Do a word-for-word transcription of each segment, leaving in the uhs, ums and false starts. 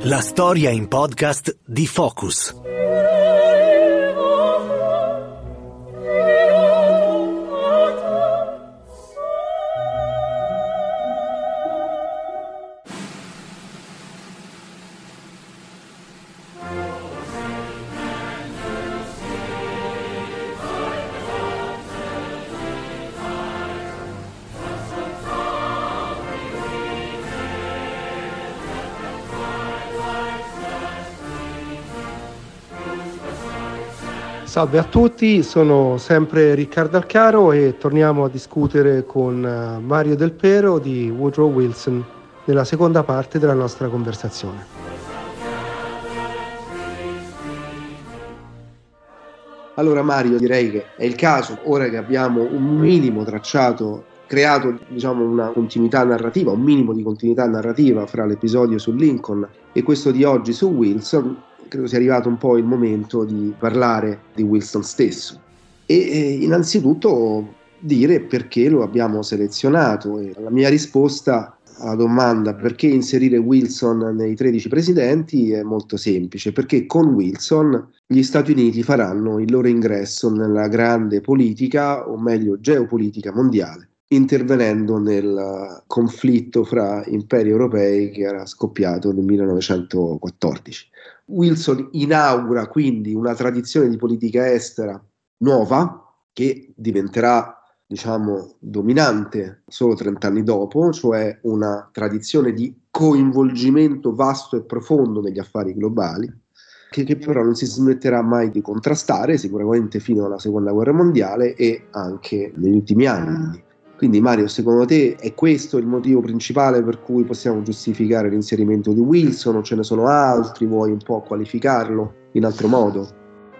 La storia in podcast di Focus. Salve a tutti, sono sempre Riccardo Alcaro e torniamo a discutere con Mario Del Pero di Woodrow Wilson nella seconda parte della nostra conversazione. Allora Mario, direi che è il caso, ora che abbiamo un minimo tracciato, creato diciamo una continuità narrativa, un minimo di continuità narrativa fra l'episodio su Lincoln e questo di oggi su Wilson, credo sia arrivato un po' il momento di parlare di Wilson stesso e eh, innanzitutto dire perché lo abbiamo selezionato. E la mia risposta alla domanda perché inserire Wilson nei tredici presidenti è molto semplice, perché con Wilson gli Stati Uniti faranno il loro ingresso nella grande politica, o meglio geopolitica mondiale, intervenendo nel conflitto fra imperi europei che era scoppiato nel millenovecentoquattordici. Wilson inaugura quindi una tradizione di politica estera nuova che diventerà, diciamo, dominante solo trent'anni dopo, cioè una tradizione di coinvolgimento vasto e profondo negli affari globali, che, che però non si smetterà mai di contrastare, sicuramente fino alla Seconda Guerra Mondiale e anche negli ultimi anni. Quindi Mario, secondo te è questo il motivo principale per cui possiamo giustificare l'inserimento di Wilson o ce ne sono altri? Vuoi un po' qualificarlo in altro modo?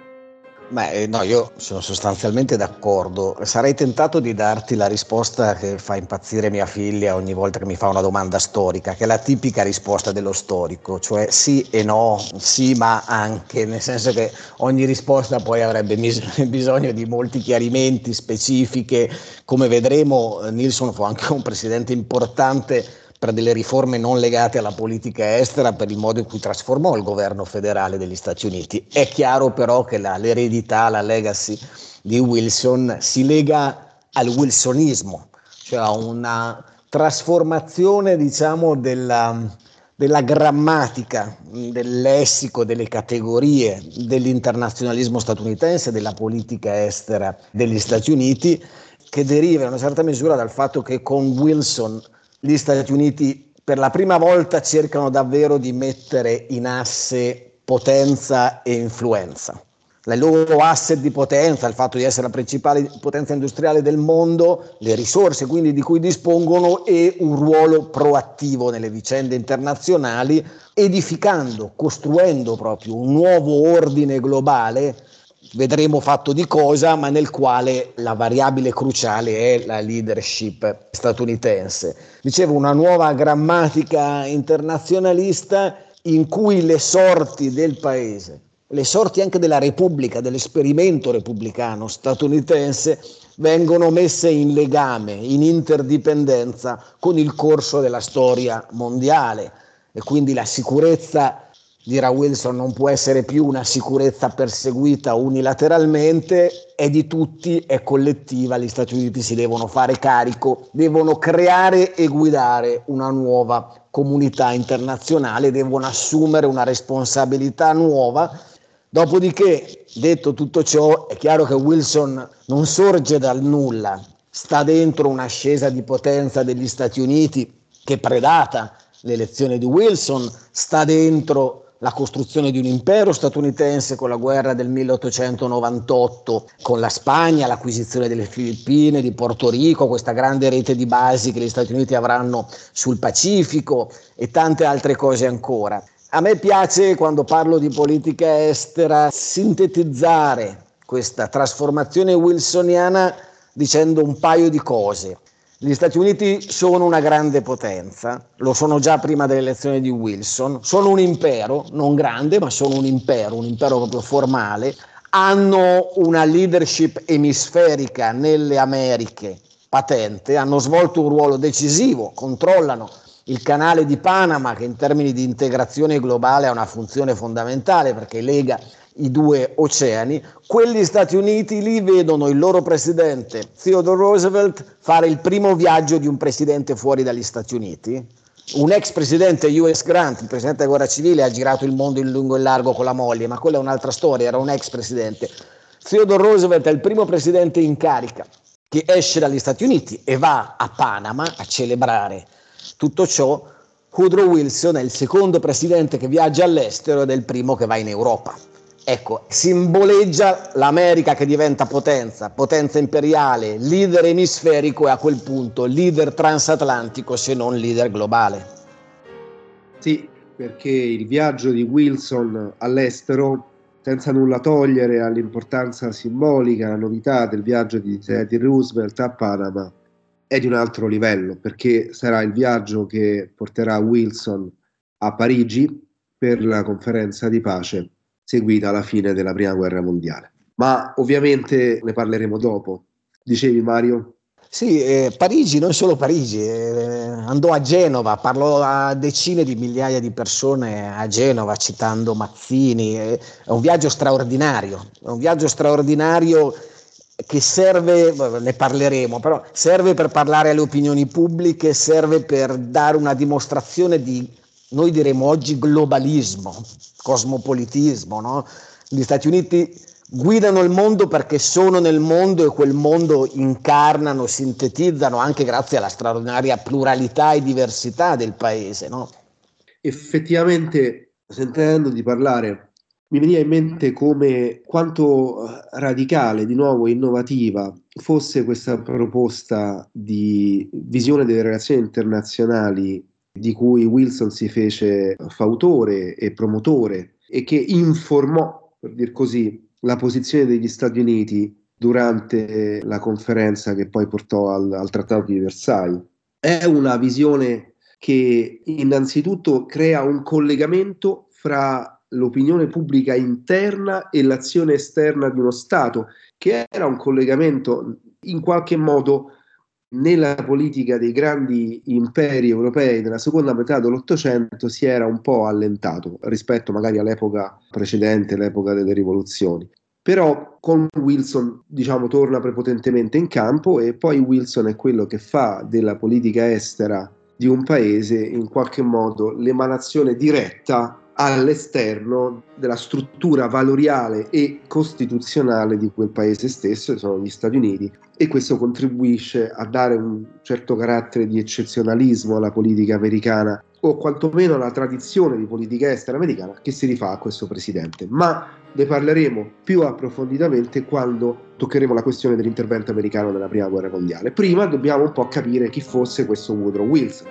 Beh, no, io sono sostanzialmente d'accordo. Sarei tentato di darti la risposta che fa impazzire mia figlia ogni volta che mi fa una domanda storica, che è la tipica risposta dello storico, cioè sì e no, sì ma anche, nel senso che ogni risposta poi avrebbe mis- bisogno di molti chiarimenti, specifiche. Come vedremo, Nixon fu anche un presidente importante per delle riforme non legate alla politica estera, per il modo in cui trasformò il governo federale degli Stati Uniti. È chiaro però che la, l'eredità, la legacy di Wilson si lega al wilsonismo, cioè a una trasformazione, diciamo, della, della grammatica, del lessico, delle categorie dell'internazionalismo statunitense, della politica estera degli Stati Uniti, che deriva in una certa misura dal fatto che con Wilson gli Stati Uniti per la prima volta cercano davvero di mettere in asse potenza e influenza. Il loro asset di potenza, il fatto di essere la principale potenza industriale del mondo, le risorse quindi di cui dispongono e un ruolo proattivo nelle vicende internazionali, edificando, costruendo proprio un nuovo ordine globale. Vedremo fatto di cosa, ma nel quale la variabile cruciale è la leadership statunitense. Dicevo, una nuova grammatica internazionalista in cui le sorti del paese, le sorti anche della Repubblica, dell'esperimento repubblicano statunitense, vengono messe in legame, in interdipendenza con il corso della storia mondiale. E quindi la sicurezza, dirà Wilson, non può essere più una sicurezza perseguita unilateralmente, è di tutti, è collettiva, gli Stati Uniti si devono fare carico, devono creare e guidare una nuova comunità internazionale, devono assumere una responsabilità nuova. Dopodiché, detto tutto ciò, è chiaro che Wilson non sorge dal nulla, sta dentro un'ascesa di potenza degli Stati Uniti che predata l'elezione di Wilson, sta dentro la costruzione di un impero statunitense con la guerra del milleottocentonovantotto, con la Spagna, l'acquisizione delle Filippine, di Porto Rico, questa grande rete di basi che gli Stati Uniti avranno sul Pacifico e tante altre cose ancora. A me piace, quando parlo di politica estera, sintetizzare questa trasformazione wilsoniana dicendo un paio di cose. Gli Stati Uniti sono una grande potenza, lo sono già prima dell'elezione di Wilson, sono un impero, non grande, ma sono un impero, un impero proprio formale, hanno una leadership emisferica nelle Americhe patente, hanno svolto un ruolo decisivo, controllano il canale di Panama, che in termini di integrazione globale ha una funzione fondamentale perché lega i due oceani. Quelli Stati Uniti lì vedono il loro presidente Theodore Roosevelt fare il primo viaggio di un presidente fuori dagli Stati Uniti. Un ex presidente U S Grant, il presidente della guerra civile, ha girato il mondo in lungo e in largo con la moglie, ma quella è un'altra storia, era un ex presidente. Theodore Roosevelt è il primo presidente in carica che esce dagli Stati Uniti e va a Panama a celebrare tutto ciò. Woodrow Wilson è il secondo presidente che viaggia all'estero ed è il primo che va in Europa. Ecco, simboleggia l'America che diventa potenza, potenza imperiale, leader emisferico e a quel punto leader transatlantico se non leader globale. Sì, perché il viaggio di Wilson all'estero, senza nulla togliere all'importanza simbolica, la novità del viaggio di Teddy Roosevelt a Panama, è di un altro livello, perché sarà il viaggio che porterà Wilson a Parigi per la conferenza di pace seguita alla fine della prima guerra mondiale. Ma ovviamente ne parleremo dopo. Dicevi, Mario? Sì, eh, Parigi, non solo Parigi, eh, andò a Genova, parlò a decine di migliaia di persone a Genova citando Mazzini. Eh, è un viaggio straordinario, è un viaggio straordinario che serve, ne parleremo, però serve per parlare alle opinioni pubbliche, serve per dare una dimostrazione di, noi diremo oggi, globalismo, cosmopolitismo, no? Gli Stati Uniti guidano il mondo perché sono nel mondo e quel mondo incarnano, sintetizzano anche grazie alla straordinaria pluralità e diversità del paese, no? Effettivamente, sentendo di parlare, mi veniva in mente come quanto radicale, di nuovo innovativa, fosse questa proposta di visione delle relazioni internazionali di cui Wilson si fece fautore e promotore e che informò, per dir così, la posizione degli Stati Uniti durante la conferenza che poi portò al, al Trattato di Versailles. È una visione che innanzitutto crea un collegamento fra l'opinione pubblica interna e l'azione esterna di uno Stato, che era un collegamento in qualche modo nella politica dei grandi imperi europei della seconda metà dell'Ottocento si era un po' allentato rispetto magari all'epoca precedente, l'epoca delle rivoluzioni. Però con Wilson, diciamo, torna prepotentemente in campo e poi Wilson è quello che fa della politica estera di un paese in qualche modo l'emanazione diretta all'esterno della struttura valoriale e costituzionale di quel paese stesso, che sono gli Stati Uniti, e questo contribuisce a dare un certo carattere di eccezionalismo alla politica americana, o quantomeno alla tradizione di politica estera americana che si rifà a questo presidente. Ma ne parleremo più approfonditamente quando toccheremo la questione dell'intervento americano nella prima guerra mondiale. Prima dobbiamo un po' capire chi fosse questo Woodrow Wilson.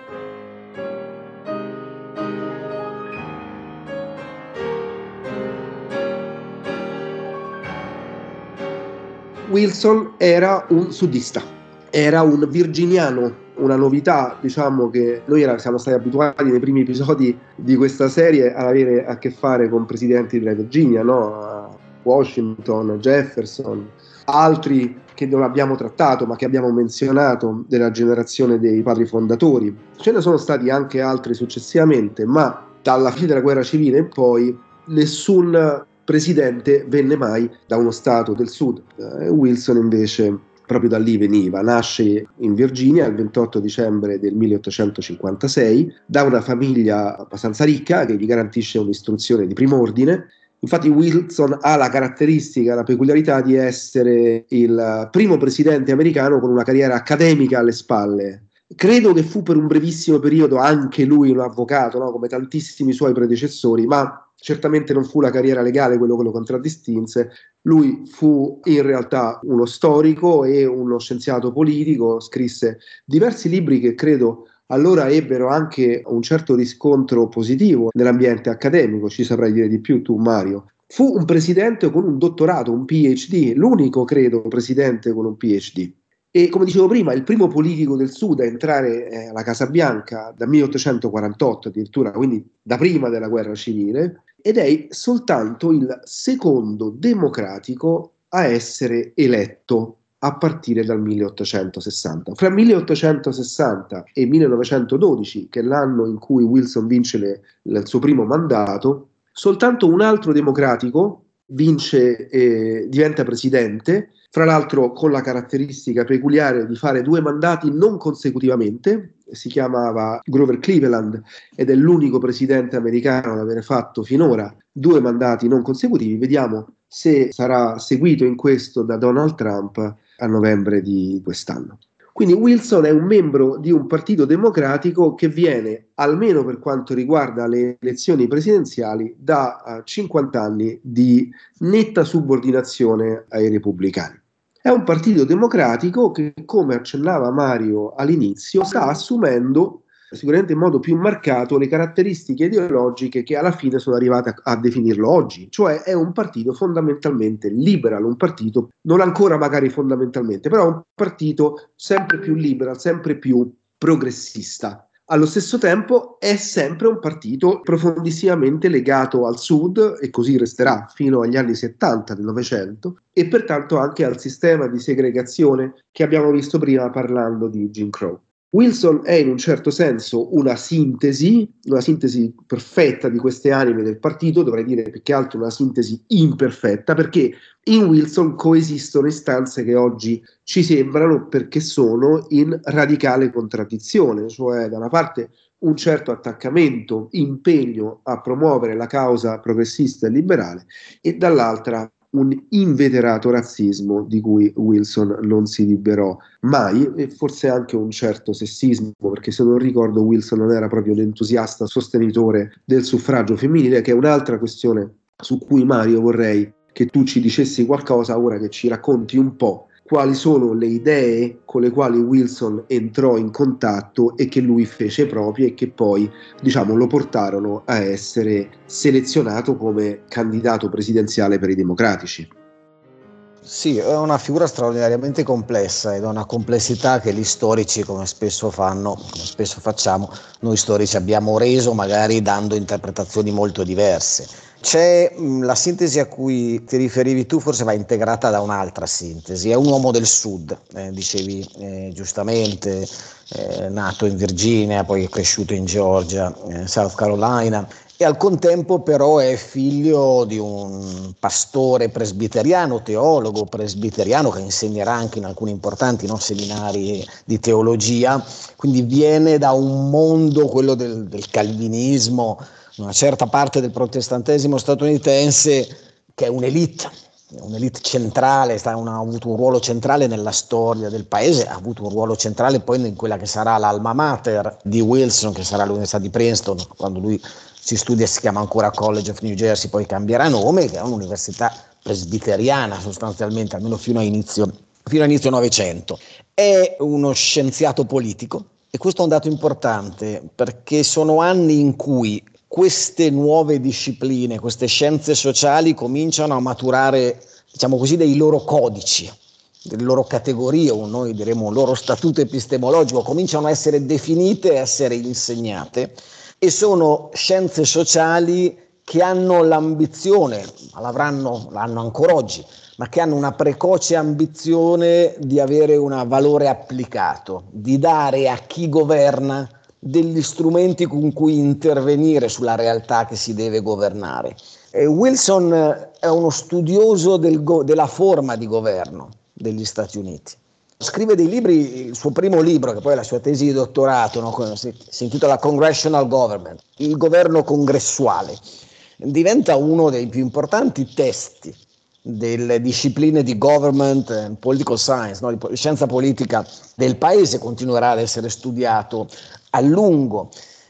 Wilson era un sudista, era un virginiano, una novità, diciamo, che noi era, siamo stati abituati nei primi episodi di questa serie ad avere a che fare con presidenti della Virginia, no? Washington, Jefferson, altri che non abbiamo trattato ma che abbiamo menzionato della generazione dei padri fondatori. Ce ne sono stati anche altri successivamente, ma dalla fine della guerra civile in poi nessun presidente venne mai da uno stato del sud. Eh, Wilson invece proprio da lì veniva, nasce in Virginia il ventotto dicembre del milleottocentocinquantasei da una famiglia abbastanza ricca che gli garantisce un'istruzione di primo ordine. Infatti Wilson ha la caratteristica, la peculiarità di essere il primo presidente americano con una carriera accademica alle spalle. Credo che fu per un brevissimo periodo anche lui un avvocato, no? Come tantissimi suoi predecessori, ma certamente non fu la carriera legale quello che lo contraddistinse. Lui fu in realtà uno storico e uno scienziato politico, scrisse diversi libri che credo allora ebbero anche un certo riscontro positivo nell'ambiente accademico. Ci saprai dire di più tu, Mario. Fu un presidente con un dottorato, un P H D, l'unico, credo, presidente con un P H D. E come dicevo prima, il primo politico del Sud a entrare eh, alla Casa Bianca dal milleottocentoquarantotto addirittura, quindi da prima della guerra civile, ed è soltanto il secondo democratico a essere eletto a partire dal milleottocentosessanta. Fra milleottocentosessanta e millenovecentododici, che è l'anno in cui Wilson vince le, il suo primo mandato, soltanto un altro democratico vince e diventa presidente, fra l'altro con la caratteristica peculiare di fare due mandati non consecutivamente. Si chiamava Grover Cleveland ed è l'unico presidente americano ad avere fatto finora due mandati non consecutivi. Vediamo se sarà seguito in questo da Donald Trump a novembre di quest'anno. Quindi Wilson è un membro di un partito democratico che viene, almeno per quanto riguarda le elezioni presidenziali, da uh, cinquanta anni di netta subordinazione ai repubblicani. È un partito democratico che, come accennava Mario all'inizio, sta assumendo sicuramente in modo più marcato le caratteristiche ideologiche che alla fine sono arrivate a, a definirlo oggi, cioè è un partito fondamentalmente liberal, un partito non ancora magari fondamentalmente, però un partito sempre più liberal, sempre più progressista. Allo stesso tempo è sempre un partito profondissimamente legato al Sud, e così resterà fino agli anni settanta del Novecento, e pertanto anche al sistema di segregazione che abbiamo visto prima parlando di Jim Crow. Wilson è in un certo senso una sintesi, una sintesi perfetta di queste anime del partito, dovrei dire più che altro una sintesi imperfetta, perché in Wilson coesistono istanze che oggi ci sembrano, perché sono in radicale contraddizione, cioè da una parte un certo attaccamento, impegno a promuovere la causa progressista e liberale, e dall'altra un inveterato razzismo di cui Wilson non si liberò mai, e forse anche un certo sessismo, perché se non ricordo Wilson non era proprio un entusiasta sostenitore del suffragio femminile, che è un'altra questione su cui, Mario, vorrei che tu ci dicessi qualcosa ora, che ci racconti un po' quali sono le idee con le quali Wilson entrò in contatto e che lui fece proprie e che poi, diciamo, lo portarono a essere selezionato come candidato presidenziale per i democratici. Sì, è una figura straordinariamente complessa ed ha una complessità che gli storici, come spesso fanno, come spesso facciamo, noi storici abbiamo reso magari dando interpretazioni molto diverse. C'è mh, la sintesi a cui ti riferivi tu, forse va integrata da un'altra sintesi. È un uomo del Sud, eh, dicevi eh, giustamente, eh, nato in Virginia, poi è cresciuto in Georgia, eh, South Carolina, e al contempo però è figlio di un pastore presbiteriano, teologo presbiteriano, che insegnerà anche in alcuni importanti no, seminari di teologia, quindi viene da un mondo, quello del, del calvinismo, una certa parte del protestantesimo statunitense, che è un'elite, un'elite centrale, sta, una, ha avuto un ruolo centrale nella storia del paese, ha avuto un ruolo centrale poi in quella che sarà l'alma mater di Wilson, che sarà l'Università di Princeton, quando lui si studia, si chiama ancora College of New Jersey, poi cambierà nome, che è un'università presbiteriana sostanzialmente, almeno fino a inizio, fino a inizio Novecento. È uno scienziato politico, e questo è un dato importante, perché sono anni in cui queste nuove discipline, queste scienze sociali cominciano a maturare, diciamo così, dei loro codici, delle loro categorie, o noi diremo un loro statuto epistemologico, cominciano a essere definite e essere insegnate, e sono scienze sociali che hanno l'ambizione, ma l'avranno, l'hanno ancora oggi, ma che hanno una precoce ambizione di avere un valore applicato, di dare a chi governa degli strumenti con cui intervenire sulla realtà che si deve governare. E Wilson è uno studioso del go- della forma di governo degli Stati Uniti. Scrive dei libri, il suo primo libro, che poi è la sua tesi di dottorato, no? si, si intitola Congressional Government, il governo congressuale. Diventa uno dei più importanti testi delle discipline di government and political science, no? di scienza politica del paese, continuerà ad essere studiato a lungo.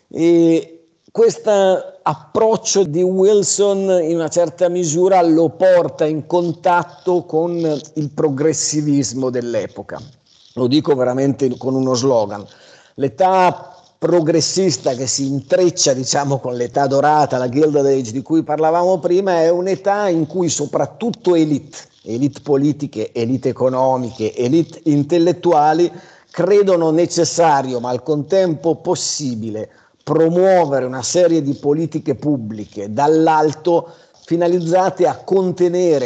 E questo approccio di Wilson in una certa misura lo porta in contatto con il progressivismo dell'epoca. Lo dico veramente con uno slogan: l'età progressista che si intreccia, diciamo, con l'età dorata, la Gilded Age di cui parlavamo prima, è un'età in cui soprattutto elite, elite politiche, elite economiche, elite intellettuali credono necessario, ma al contempo possibile, promuovere una serie di politiche pubbliche dall'alto finalizzate a contenere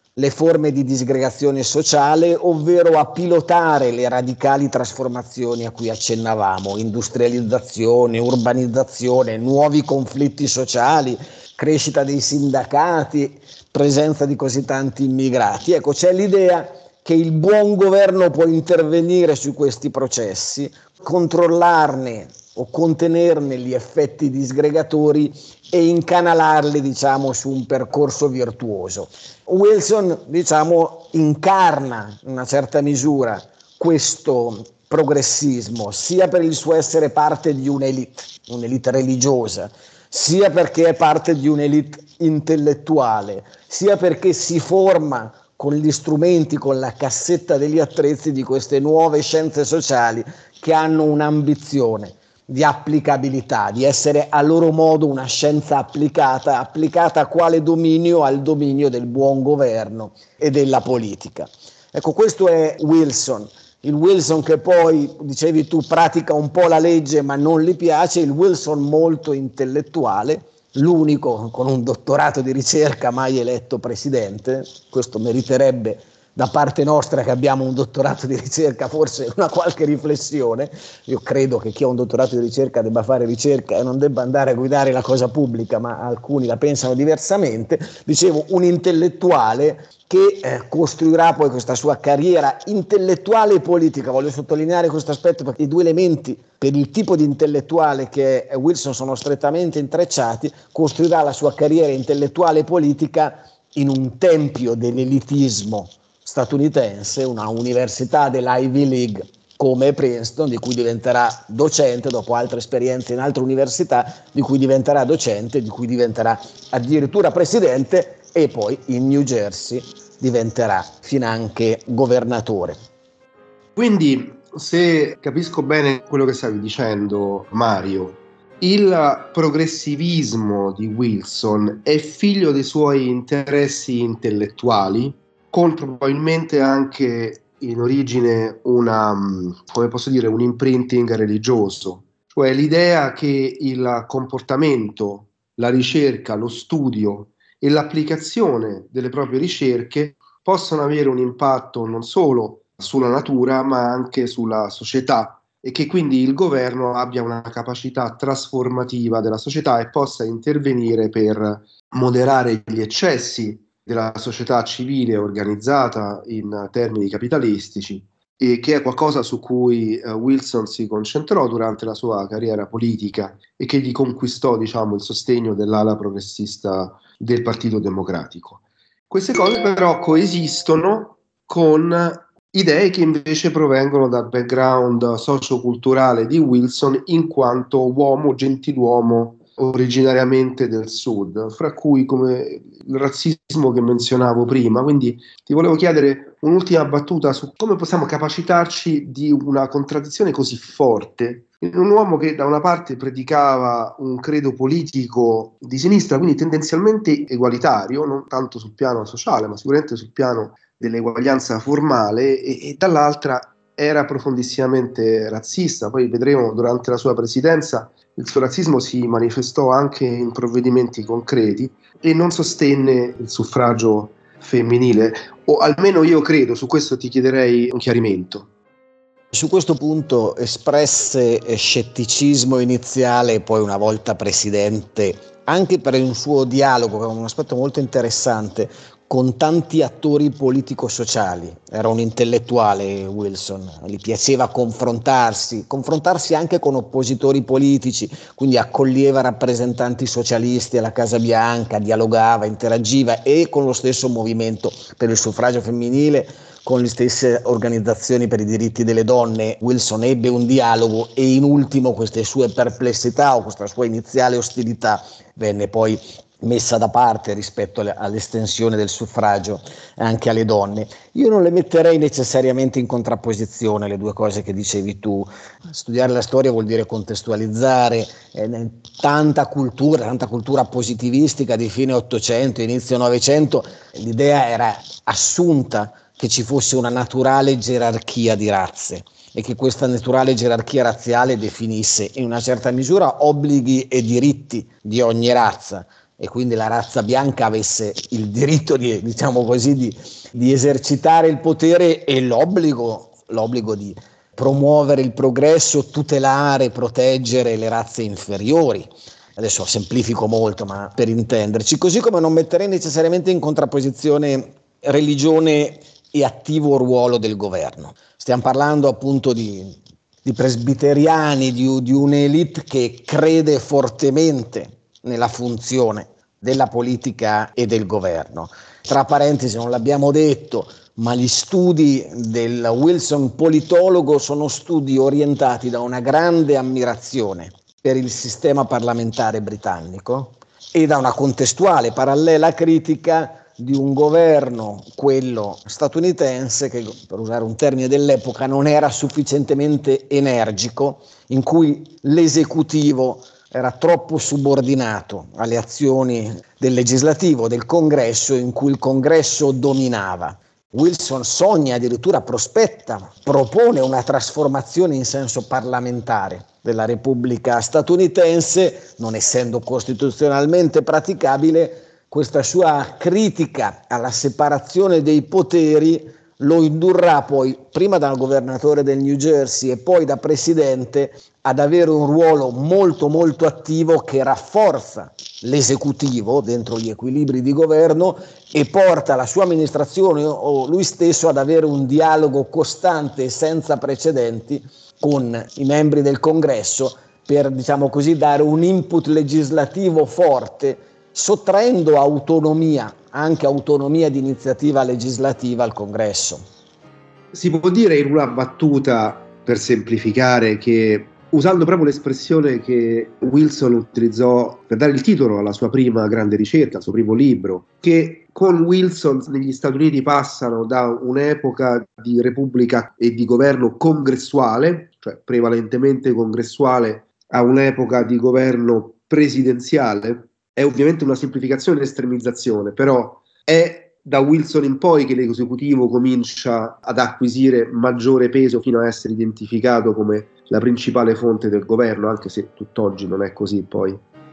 le forme di disgregazione sociale, ovvero a pilotare le radicali trasformazioni a cui accennavamo: industrializzazione, urbanizzazione, nuovi conflitti sociali, crescita dei sindacati, presenza di così tanti immigrati. Ecco, c'è l'idea che il buon governo può intervenire su questi processi, controllarne o contenerne gli effetti disgregatori e incanalarli, diciamo, su un percorso virtuoso. Wilson, diciamo, incarna in una certa misura questo progressismo, sia per il suo essere parte di un'elite, un'elite religiosa, sia perché è parte di un'elite intellettuale, sia perché si forma con gli strumenti, con la cassetta degli attrezzi di queste nuove scienze sociali che hanno un'ambizione di applicabilità, di essere a loro modo una scienza applicata, applicata a quale dominio? Al dominio del buon governo e della politica. Ecco, questo è Wilson. Il Wilson che poi, dicevi tu, pratica un po' la legge ma non gli piace, il Wilson molto intellettuale, l'unico con un dottorato di ricerca mai eletto presidente. Questo meriterebbe da parte nostra, che abbiamo un dottorato di ricerca, forse una qualche riflessione. Io credo che chi ha un dottorato di ricerca debba fare ricerca e non debba andare a guidare la cosa pubblica, ma alcuni la pensano diversamente. Dicevo, un intellettuale che eh, costruirà poi questa sua carriera intellettuale e politica. Voglio sottolineare questo aspetto perché i due elementi per il tipo di intellettuale che è Wilson sono strettamente intrecciati. Costruirà la sua carriera intellettuale e politica in un tempio dell'elitismo statunitense, una università dell'Ivy League come Princeton, di cui diventerà docente dopo altre esperienze in altre università, di cui diventerà docente, di cui diventerà addirittura presidente, e poi in New Jersey diventerà finanche governatore. Quindi, se capisco bene quello che stavi dicendo, Mario, il progressivismo di Wilson è figlio dei suoi interessi intellettuali, con probabilmente anche in origine una, come posso dire, un imprinting religioso, cioè l'idea che il comportamento, la ricerca, lo studio e l'applicazione delle proprie ricerche possono avere un impatto non solo sulla natura ma anche sulla società, e che quindi il governo abbia una capacità trasformativa della società e possa intervenire per moderare gli eccessi della società civile organizzata in termini capitalistici, e che è qualcosa su cui uh, Wilson si concentrò durante la sua carriera politica e che gli conquistò, diciamo, il sostegno dell'ala progressista del Partito Democratico. Queste cose però coesistono con idee che invece provengono dal background socioculturale di Wilson in quanto uomo, gentiluomo originariamente del sud, fra cui come il razzismo che menzionavo prima. Quindi ti volevo chiedere un'ultima battuta su come possiamo capacitarci di una contraddizione così forte in un uomo che da una parte predicava un credo politico di sinistra, quindi tendenzialmente egualitario, non tanto sul piano sociale ma sicuramente sul piano dell'eguaglianza formale, e, e dall'altra era profondissimamente razzista. Poi vedremo durante la sua presidenza il suo razzismo si manifestò anche in provvedimenti concreti e non sostenne il suffragio femminile, o almeno io credo. Su questo ti chiederei un chiarimento. Su questo punto espresse scetticismo iniziale e poi, una volta presidente, anche per un suo dialogo, che è un aspetto molto interessante, con tanti attori politico-sociali. Era un intellettuale Wilson, gli piaceva confrontarsi, confrontarsi anche con oppositori politici, quindi accoglieva rappresentanti socialisti alla Casa Bianca, dialogava, interagiva, e con lo stesso movimento per il suffragio femminile, con le stesse organizzazioni per i diritti delle donne. Wilson ebbe un dialogo e in ultimo queste sue perplessità o questa sua iniziale ostilità venne poi messa da parte rispetto all'estensione del suffragio anche alle donne. Io non le metterei necessariamente in contrapposizione le due cose che dicevi tu. Studiare la storia vuol dire contestualizzare. Eh, tanta cultura, tanta cultura positivistica di fine Ottocento, inizio Novecento, l'idea era assunta che ci fosse una naturale gerarchia di razze e che questa naturale gerarchia razziale definisse in una certa misura obblighi e diritti di ogni razza, e quindi la razza bianca avesse il diritto di, diciamo così, di, di esercitare il potere e l'obbligo, l'obbligo di promuovere il progresso, tutelare, proteggere le razze inferiori. Adesso semplifico molto, ma per intenderci, così come non metterei necessariamente in contrapposizione religione e attivo ruolo del governo. Stiamo parlando appunto di, di presbiteriani, di, di un'elite che crede fortemente nella funzione della politica e del governo. Tra parentesi, non l'abbiamo detto, ma gli studi del Wilson politologo sono studi orientati da una grande ammirazione per il sistema parlamentare britannico e da una contestuale, parallela critica di un governo, quello statunitense, che per usare un termine dell'epoca non era sufficientemente energico, in cui l'esecutivo era troppo subordinato alle azioni del legislativo, del congresso, in cui il congresso dominava. Wilson sogna, addirittura prospetta, propone una trasformazione in senso parlamentare della Repubblica statunitense, non essendo costituzionalmente praticabile. Questa sua critica alla separazione dei poteri lo indurrà poi, prima da governatore del New Jersey e poi da presidente, ad avere un ruolo molto molto attivo che rafforza l'esecutivo dentro gli equilibri di governo e porta la sua amministrazione o lui stesso ad avere un dialogo costante e senza precedenti con i membri del Congresso per, diciamo così, dare un input legislativo forte, sottraendo autonomia, anche autonomia di iniziativa legislativa al Congresso. Si può dire in una battuta, per semplificare, che usando proprio l'espressione che Wilson utilizzò per dare il titolo alla sua prima grande ricerca, al suo primo libro, che con Wilson negli Stati Uniti passano da un'epoca di repubblica e di governo congressuale, cioè prevalentemente congressuale, a un'epoca di governo presidenziale. È ovviamente una semplificazione e estremizzazione, però è da Wilson in poi che l'esecutivo comincia ad acquisire maggiore peso fino a essere identificato come la principale fonte del governo, anche se tutt'oggi non è così poi.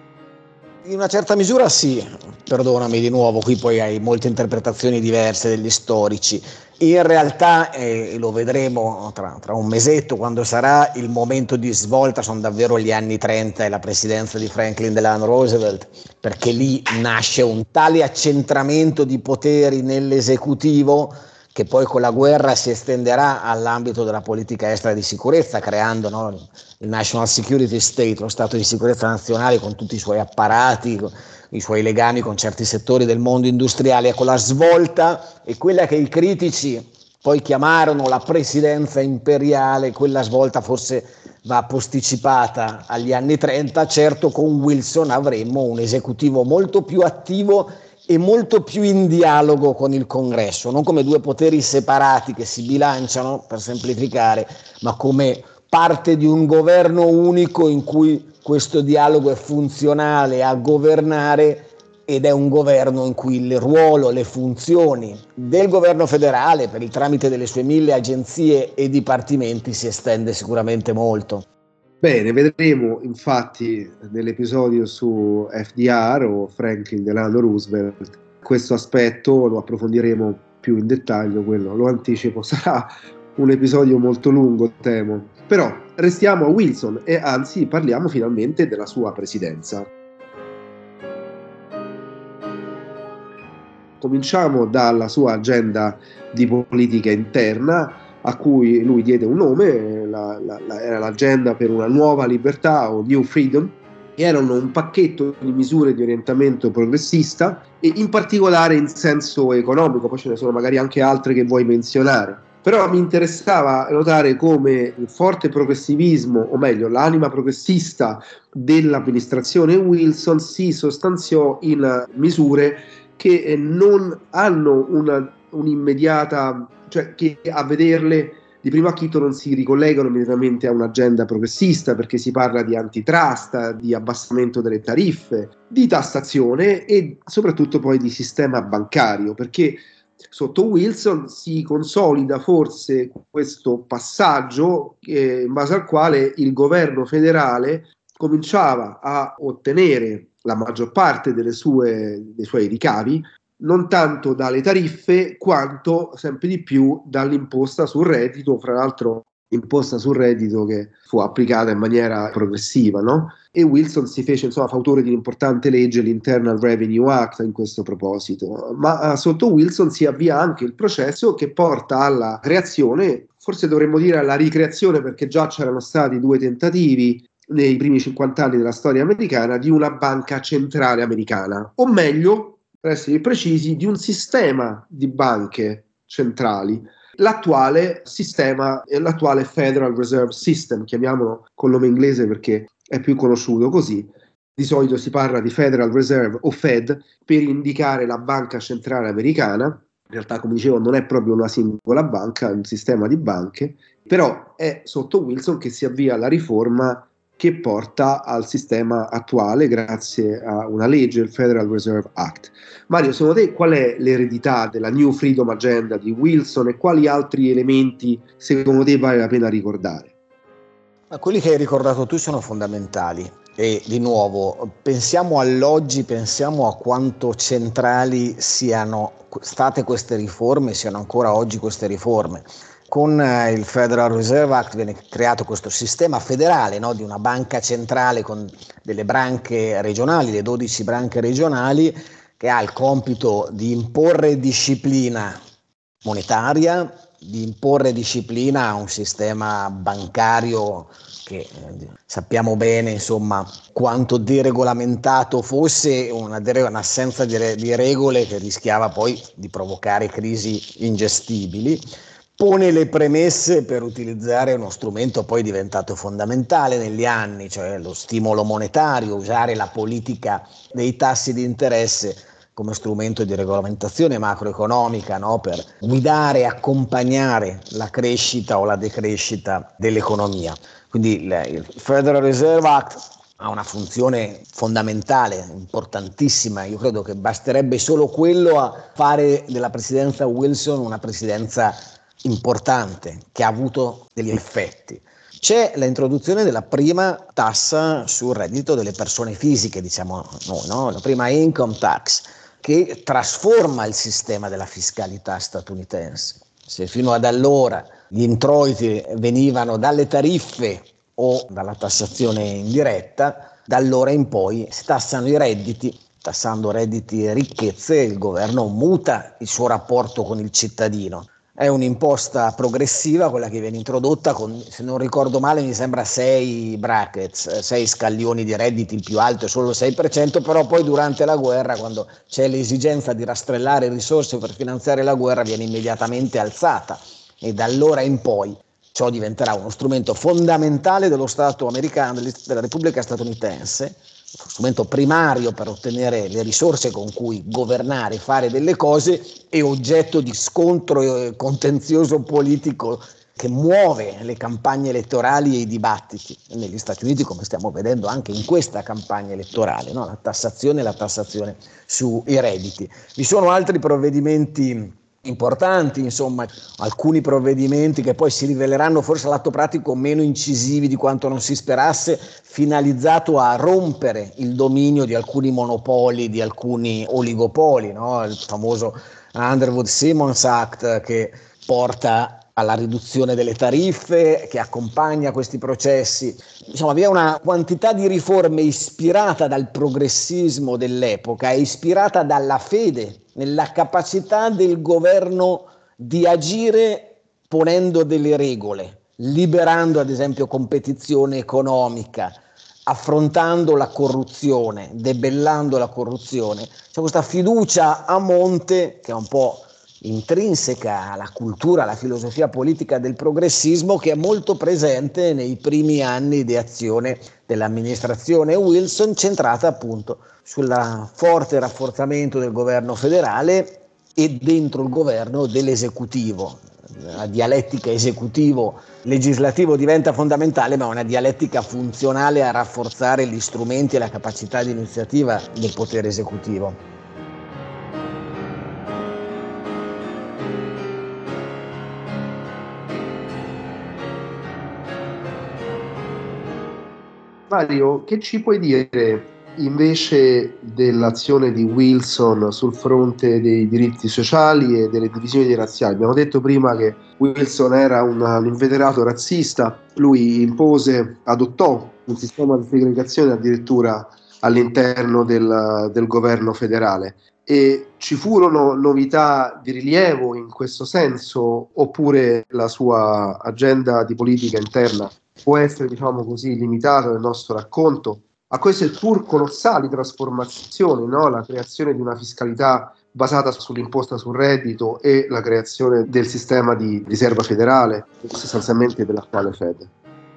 In una certa misura sì, perdonami di nuovo, qui poi hai molte interpretazioni diverse degli storici. In realtà, e eh, lo vedremo tra, tra un mesetto, quando sarà il momento di svolta, sono davvero gli anni trenta e la presidenza di Franklin Delano Roosevelt, perché lì nasce un tale accentramento di poteri nell'esecutivo che poi con la guerra si estenderà all'ambito della politica estera e di sicurezza, creando, no, il National Security State, lo Stato di sicurezza nazionale con tutti i suoi apparati, i suoi legami con certi settori del mondo industriale. Ecco, la svolta è quella che i critici poi chiamarono la presidenza imperiale. Quella svolta forse va posticipata agli anni trenta. Certo, con Wilson avremmo un esecutivo molto più attivo e molto più in dialogo con il Congresso, non come due poteri separati che si bilanciano, per semplificare, ma come parte di un governo unico in cui questo dialogo è funzionale a governare, ed è un governo in cui il ruolo, le funzioni del governo federale per il tramite delle sue mille agenzie e dipartimenti si estende sicuramente molto. Bene, vedremo infatti nell'episodio su F D R o Franklin Delano Roosevelt questo aspetto, lo approfondiremo più in dettaglio, quello lo anticipo, sarà un episodio molto lungo, temo. Però restiamo a Wilson e anzi parliamo finalmente della sua presidenza. Cominciamo dalla sua agenda di politica interna, a cui lui diede un nome, la, la, la, era l'agenda per una nuova libertà o New Freedom. Erano un pacchetto di misure di orientamento progressista e in particolare in senso economico, poi ce ne sono magari anche altre che vuoi menzionare. Però mi interessava notare come il forte progressivismo, o meglio l'anima progressista dell'amministrazione Wilson si sostanziò in misure che non hanno una, un'immediata, cioè che a vederle di primo acchito non si ricollegano immediatamente a un'agenda progressista, perché si parla di antitrust, di abbassamento delle tariffe, di tassazione e soprattutto poi di sistema bancario, perché sotto Wilson si consolida forse questo passaggio eh, in base al quale il governo federale cominciava a ottenere la maggior parte delle sue, dei suoi ricavi, non tanto dalle tariffe quanto sempre di più dall'imposta sul reddito, fra l'altro imposta sul reddito che fu applicata in maniera progressiva, no? E Wilson si fece insomma fautore di un'importante legge, l'Internal Revenue Act, in questo proposito. Ma uh, sotto Wilson si avvia anche il processo che porta alla creazione, forse dovremmo dire alla ricreazione, perché già c'erano stati due tentativi nei primi cinquanta anni della storia americana, di una banca centrale americana, o meglio, per essere precisi, di un sistema di banche centrali. L'attuale sistema è l'attuale Federal Reserve System, chiamiamolo col nome inglese perché è più conosciuto così. Di solito si parla di Federal Reserve o Fed per indicare la banca centrale americana. In realtà, come dicevo, non è proprio una singola banca, è un sistema di banche, però è sotto Wilson che si avvia la riforma che porta al sistema attuale grazie a una legge, il Federal Reserve Act. Mario, secondo te qual è l'eredità della New Freedom Agenda di Wilson e quali altri elementi secondo te vale la pena ricordare? Ma quelli che hai ricordato tu sono fondamentali e di nuovo pensiamo all'oggi, pensiamo a quanto centrali siano state queste riforme, siano ancora oggi queste riforme. Con il Federal Reserve Act viene creato questo sistema federale, no, di una banca centrale con delle branche regionali, le dodici branche regionali, che ha il compito di imporre disciplina monetaria, di imporre disciplina a un sistema bancario che eh, sappiamo bene insomma quanto deregolamentato fosse, una dere- un'assenza di, re- di regole che rischiava poi di provocare crisi ingestibili. Pone le premesse per utilizzare uno strumento poi diventato fondamentale negli anni, cioè lo stimolo monetario, usare la politica dei tassi di interesse come strumento di regolamentazione macroeconomica, no? Per guidare e accompagnare la crescita o la decrescita dell'economia. Quindi il, il Federal Reserve Act ha una funzione fondamentale, importantissima. Io credo che basterebbe solo quello a fare della presidenza Wilson una presidenza importante, che ha avuto degli effetti. C'è l'introduzione della prima tassa sul reddito delle persone fisiche, diciamo noi, no? La prima income tax, che trasforma il sistema della fiscalità statunitense. Se fino ad allora gli introiti venivano dalle tariffe o dalla tassazione indiretta, da allora in poi si tassano i redditi. Tassando redditi e ricchezze, il governo muta il suo rapporto con il cittadino. È un'imposta progressiva quella che viene introdotta con, se non ricordo male, mi sembra sei brackets, sei scaglioni di redditi, il più alto è solo il sei per cento, però poi durante la guerra, quando c'è l'esigenza di rastrellare risorse per finanziare la guerra, viene immediatamente alzata e da allora in poi ciò diventerà uno strumento fondamentale dello Stato americano, della Repubblica statunitense, uno strumento primario per ottenere le risorse con cui governare, fare delle cose, e oggetto di scontro e contenzioso politico che muove le campagne elettorali e i dibattiti negli Stati Uniti, come stiamo vedendo anche in questa campagna elettorale, no? La tassazione e la tassazione sui redditi. Vi sono altri provvedimenti importanti, insomma, alcuni provvedimenti che poi si riveleranno forse all'atto pratico meno incisivi di quanto non si sperasse, finalizzato a rompere il dominio di alcuni monopoli, di alcuni oligopoli, no? Il famoso Underwood-Simmons Act che porta alla riduzione delle tariffe, che accompagna questi processi. Insomma, vi è una quantità di riforme ispirata dal progressismo dell'epoca e ispirata dalla fede nella capacità del governo di agire ponendo delle regole, liberando ad esempio competizione economica, affrontando la corruzione, debellando la corruzione. C'è questa fiducia a monte che è un po' intrinseca alla cultura, alla filosofia politica del progressismo, che è molto presente nei primi anni di azione dell'amministrazione Wilson, centrata appunto sul forte rafforzamento del governo federale e dentro il governo dell'esecutivo. La dialettica esecutivo-legislativo diventa fondamentale, ma una dialettica funzionale a rafforzare gli strumenti e la capacità di iniziativa del potere esecutivo. Mario, che ci puoi dire invece dell'azione di Wilson sul fronte dei diritti sociali e delle divisioni razziali. Abbiamo detto prima che Wilson era un, un inveterato razzista, lui impose, adottò un sistema di segregazione addirittura all'interno del, del governo federale. E ci furono novità di rilievo in questo senso, oppure la sua agenda di politica interna può essere, diciamo così, limitata nel nostro racconto a queste pur colossali trasformazioni, no? La creazione di una fiscalità basata sull'imposta sul reddito e la creazione del sistema di riserva federale, sostanzialmente dell'attuale Fed.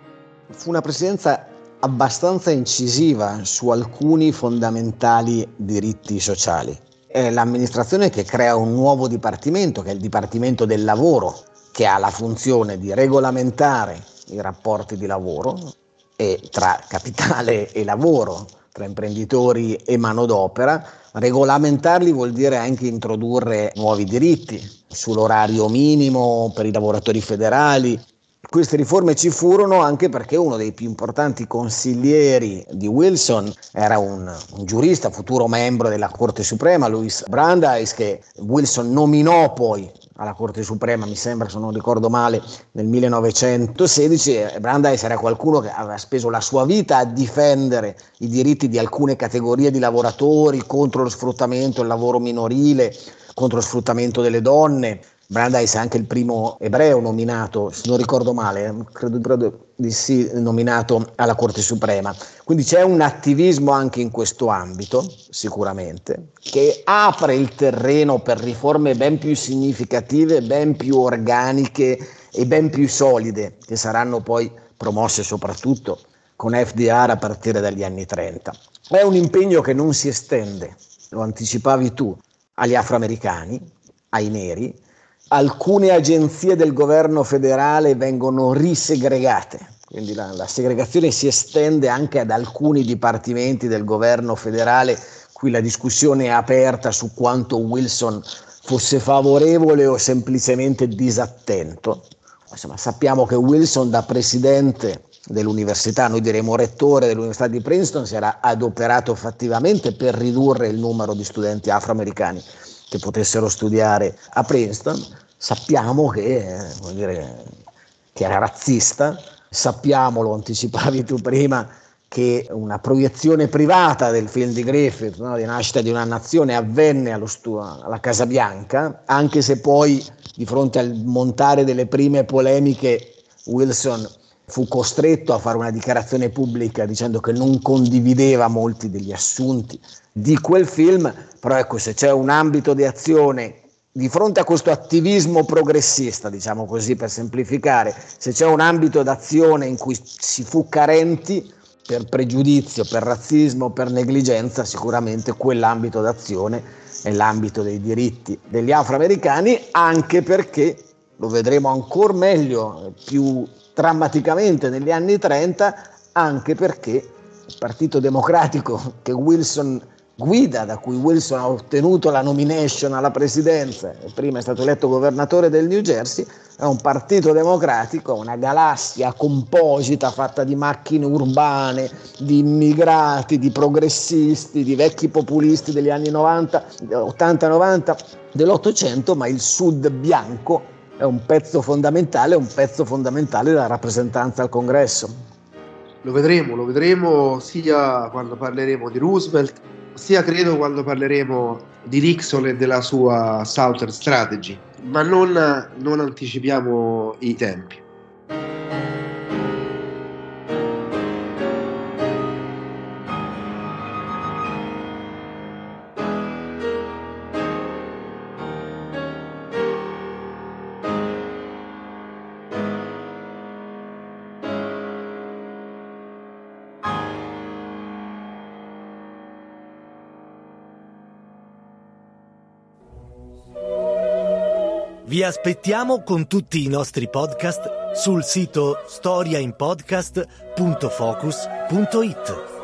Fu una presidenza abbastanza incisiva su alcuni fondamentali diritti sociali. È l'amministrazione che crea un nuovo dipartimento, che è il Dipartimento del Lavoro, che ha la funzione di regolamentare i rapporti di lavoro e tra capitale e lavoro, tra imprenditori e manodopera. Regolamentarli vuol dire anche introdurre nuovi diritti sull'orario minimo per i lavoratori federali. Queste riforme ci furono anche perché uno dei più importanti consiglieri di Wilson era un, un giurista, futuro membro della Corte Suprema, Louis Brandeis, che Wilson nominò poi alla Corte Suprema, mi sembra, se non ricordo male, nel millenovecentosedici. Brandeis era qualcuno che aveva speso la sua vita a difendere i diritti di alcune categorie di lavoratori contro lo sfruttamento, il lavoro minorile, contro lo sfruttamento delle donne. Brandeis è anche il primo ebreo nominato, se non ricordo male, credo, credo di sì, nominato alla Corte Suprema. Quindi c'è un attivismo anche in questo ambito, sicuramente, che apre il terreno per riforme ben più significative, ben più organiche e ben più solide, che saranno poi promosse soprattutto con F D R a partire dagli anni trenta. È un impegno che non si estende, lo anticipavi tu, agli afroamericani, ai neri. Alcune agenzie del governo federale vengono risegregate, quindi la, la segregazione si estende anche ad alcuni dipartimenti del governo federale. Qui la discussione è aperta su quanto Wilson fosse favorevole o semplicemente disattento. Insomma, sappiamo che Wilson, da presidente dell'università, noi diremo rettore dell'Università di Princeton, si era adoperato fattivamente per ridurre il numero di studenti afroamericani che potessero studiare a Princeton. Sappiamo che, eh, vuol dire, che era razzista, sappiamo, lo anticipavi tu prima, che una proiezione privata del film di Griffith, no, di Nascita di una nazione, avvenne allo stu- alla Casa Bianca, anche se poi di fronte al montare delle prime polemiche Wilson fu costretto a fare una dichiarazione pubblica dicendo che non condivideva molti degli assunti di quel film. Però ecco, se c'è un ambito di azione di fronte a questo attivismo progressista, diciamo così per semplificare, se c'è un ambito d'azione in cui si fu carenti per pregiudizio, per razzismo, per negligenza, sicuramente quell'ambito d'azione è l'ambito dei diritti degli afroamericani, anche perché, lo vedremo ancora meglio, più drammaticamente negli anni trenta, anche perché il Partito Democratico che Wilson guida, da cui Wilson ha ottenuto la nomination alla presidenza e prima è stato eletto governatore del New Jersey, è un partito democratico, una galassia composita fatta di macchine urbane, di immigrati, di progressisti, di vecchi populisti degli anni novanta, ottanta novanta dell'Ottocento, ma il Sud bianco è un pezzo fondamentale, un pezzo fondamentale della rappresentanza al Congresso. Lo vedremo, lo vedremo sia quando parleremo di Roosevelt, sia credo quando parleremo di Nixon e della sua Southern Strategy, ma non, non anticipiamo i tempi. Vi aspettiamo con tutti i nostri podcast sul sito storia in podcast punto focus punto it.